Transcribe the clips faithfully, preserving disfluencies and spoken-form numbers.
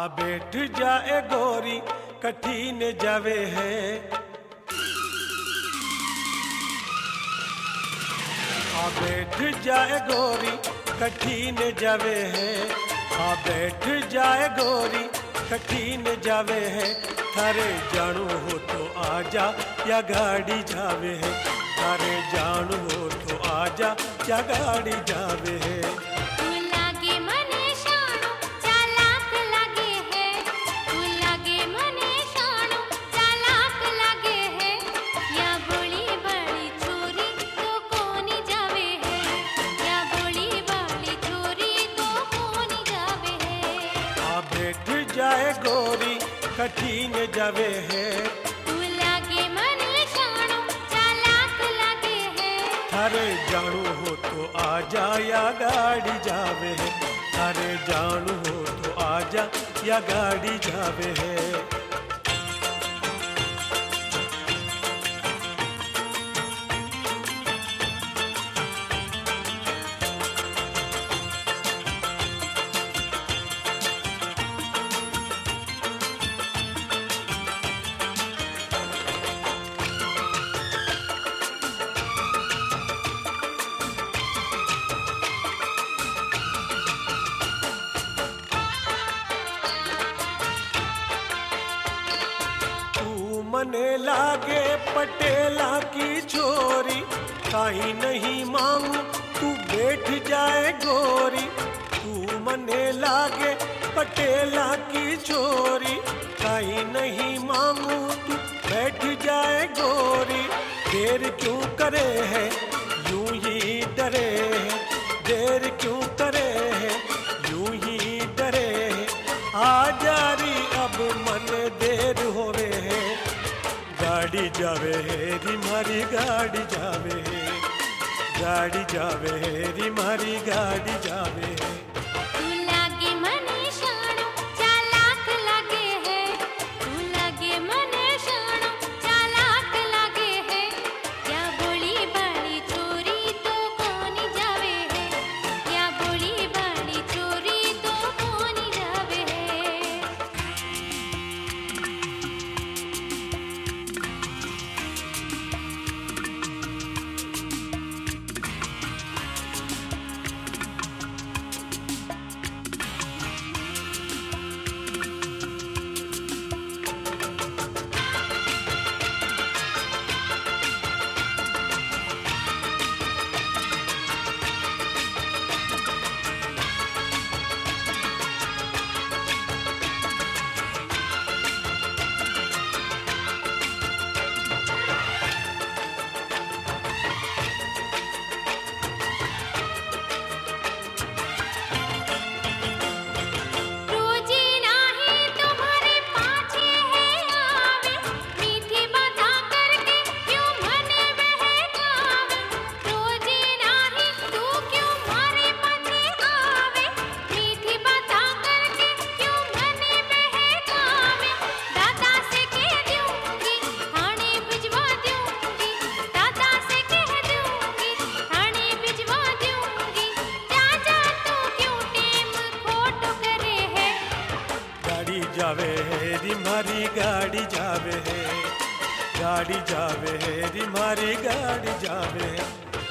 आ बैठ जाए गोरी कठिन जावे है, आ बैठ जाए गोरी कठिन जावे है, आ बैठ जाए गोरी कठिन जावे है। थारे जानू हो तो आजा या गाड़ी जावे है, थारे जानू हो तो आजा या गाड़ी जावे है। जाए गोरी कठिन जावे है, तू लागे मने शानो चालाक लागे है। थारे जानू हो तो आजा या गाड़ी जावे है, थारे जानू हो तो आजा या गाड़ी जावे है। मने लागे पटेला की छोरी, काहीं नहीं मांगू तू बैठ जाए गोरी। तू मने लागे पटेला की छोरी, काहीं नहीं मांगू तू बैठ जाए गोरी। देर क्यों करे है यूं ही डरे है, देर क्यों करे है यूं ही डरे है। आ जारी अब मन देर होवे है, गाड़ी जावे है री मारी गाड़ी जावे है, गाड़ी जावे है री मारी गाड़ी जावे है। तू लागे मने शानो चालाक लागे है, तू लागे मने शानो चालाक लागे है। या बोली बाड़ी चोरी तो कोनी जावे है, या बोली बाड़ी चोरी तो कोनी जावे है। जावे है री मारी गाड़ी जावे है, गाड़ी जावे है री मारी गाड़ी जावे है।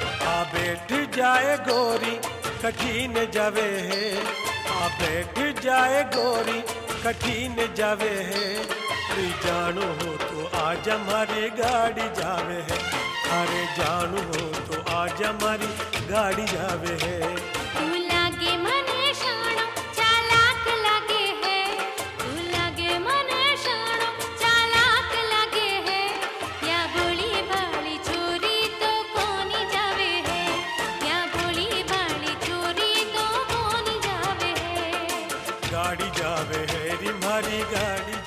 आ बैठ जाए गोरी कठिन जावे है, आ बैठ जाए गोरी कठिन जावे है। री जानू हो तो आजा मारी गाड़ी जावे है, अरे जानू हो तो आजा मारी गाड़ी जावे है। तू लागे मने शानो चालाक लागे है, तू लागे मने शानो चालाक लागे है। या बोली बाड़ी चोरी तो कोनी जावे है, या बोली बाड़ी चोरी तो कोनी जावे है। गाड़ी जावे है री मारी गाड़ी